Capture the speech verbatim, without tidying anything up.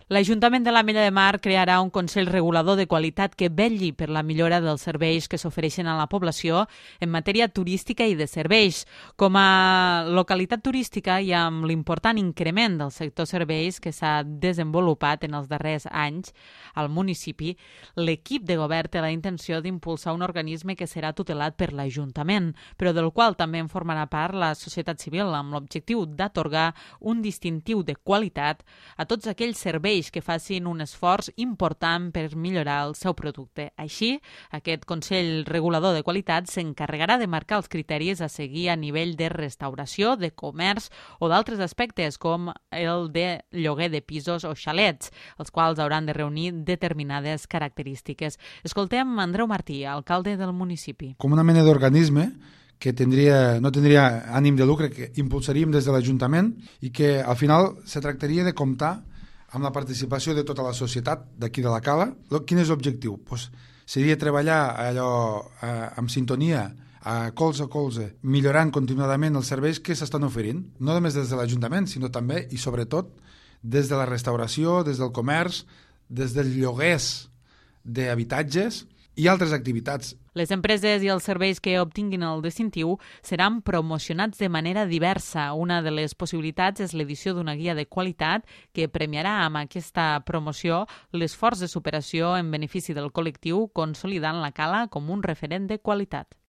L'Ajuntament de l'Ametlla de Mar crearà un Consell Regulador de Qualitat que vetlli per la millora dels serveis que s'ofereixen a la població en matèria turística i de serveis. Com a localitat turística i amb l'important increment del sector serveis que s'ha desenvolupat en els darrers anys al municipi, l'equip de govern té la intenció d'impulsar un organisme que serà tutelat per l'Ajuntament, però del qual també en formarà part la societat civil amb l'objectiu d'atorgar un distintiu de qualitat a tots aquells serveis que facin un esforç important per millorar el seu producte. Així, aquest Consell Regulador de Qualitat s'encarregarà de marcar els criteris a seguir a nivell de restauració, de comerç o d'altres aspectes com el de lloguer de pisos o xalets, els quals hauran de reunir determinades característiques. Escoltem Andreu Martí, alcalde del municipi. Com una mena d'organisme que tindria, no tindria ànim de lucre, que impulsaríem des de l'Ajuntament i que al final se tractaria de comptar amb la participació de tota la societat d'aquí de la Cala. Quin és l'objectiu? Pues seria treballar allò eh, amb sintonia, a colze a colze, millorant continuadament els serveis que s'estan oferint, no només des de l'Ajuntament, sinó també i sobretot des de la restauració, des del comerç, des dels lloguers d'habitatges i altres activitats. Les empreses i els serveis que obtinguin el distintiu seran promocionats de manera diversa. Una de les possibilitats és l'edició d'una guia de qualitat que premiarà amb aquesta promoció l'esforç de superació en benefici del col·lectiu, consolidant la Cala com un referent de qualitat.